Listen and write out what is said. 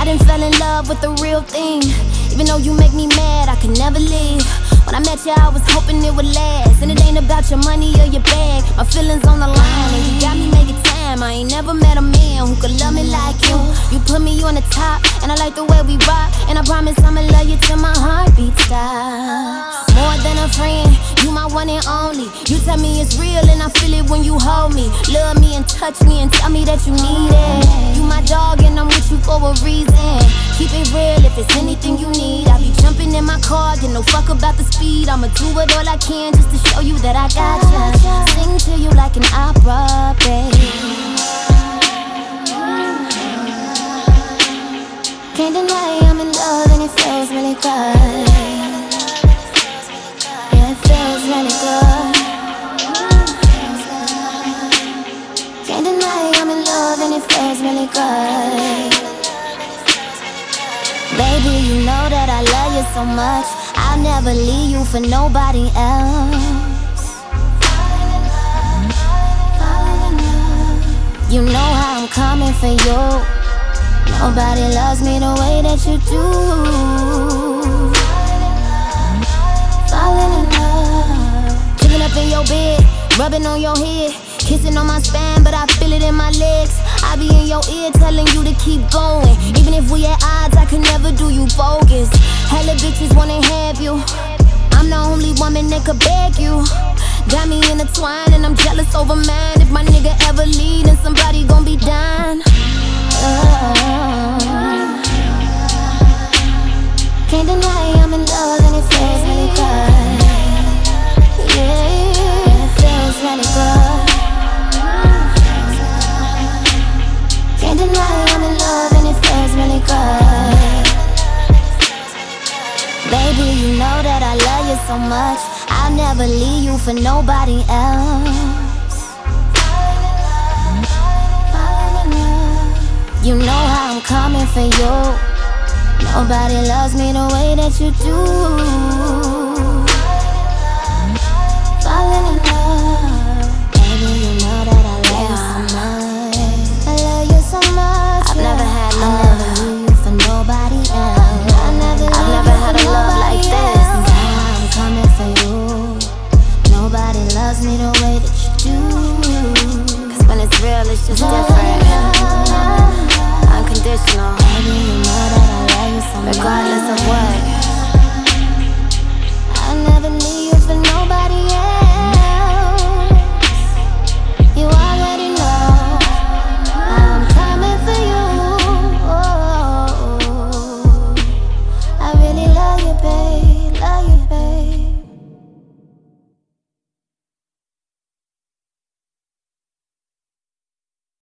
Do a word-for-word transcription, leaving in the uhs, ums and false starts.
I done fell in love with the real thing. Even though you make me mad, I can never leave. When I met you, I was hoping it would last. And it ain't about your money or your bag. My feelings on the line, and you got me making time. I ain't never met a man who could love me like you. You put me on the top, and I like the way we rock. And I promise I'ma love you till my heartbeat stops. More than a friend, you my one and only. You tell me it's real, and I feel it when you hold me. Love me and touch me and tell me that you need it. You my dog, and I'm with you for a reason. Keep it real if it's anything you need. I be jumping in my car, get no fuck about the speed. I'ma do it all I can just to show you that I got ya. Sing to you like an opera, babe. Can't deny I'm in love and it feels really good. Yeah, it feels really good. Can't deny I'm in love and it feels really good. Baby, you know that I love you so much. I'll never leave you for nobody else. You know how I'm coming for you. Nobody loves me the way that you do. Falling in love. Chilling up in your bed, rubbing on your head, kissing on my spine, but I feel it in my legs. I be in your ear telling you to keep going. Even if we at odds, I could never do you bogus. Hella bitches wanna have you. I'm the only woman that could beg you. Got me intertwined and I'm jealous over mine. If my nigga ever leave, then somebody gon' be dying. uh, Can't deny I'm in love and it feels really good. Yeah, it feels really good. Can't deny I'm in love and it feels really good. Baby, you know that I love you so much. I'll never leave you for nobody else. You know how I'm coming for you. Nobody loves me the way that you do. Falling in love. Baby, you know that I love you so much. I love you so much. I've never had no love. I'll never leave you for nobody else. I've never, I've never had a love like this. Now I'm coming for you. Nobody loves me the way that you do. Cause when it's real, it's just different.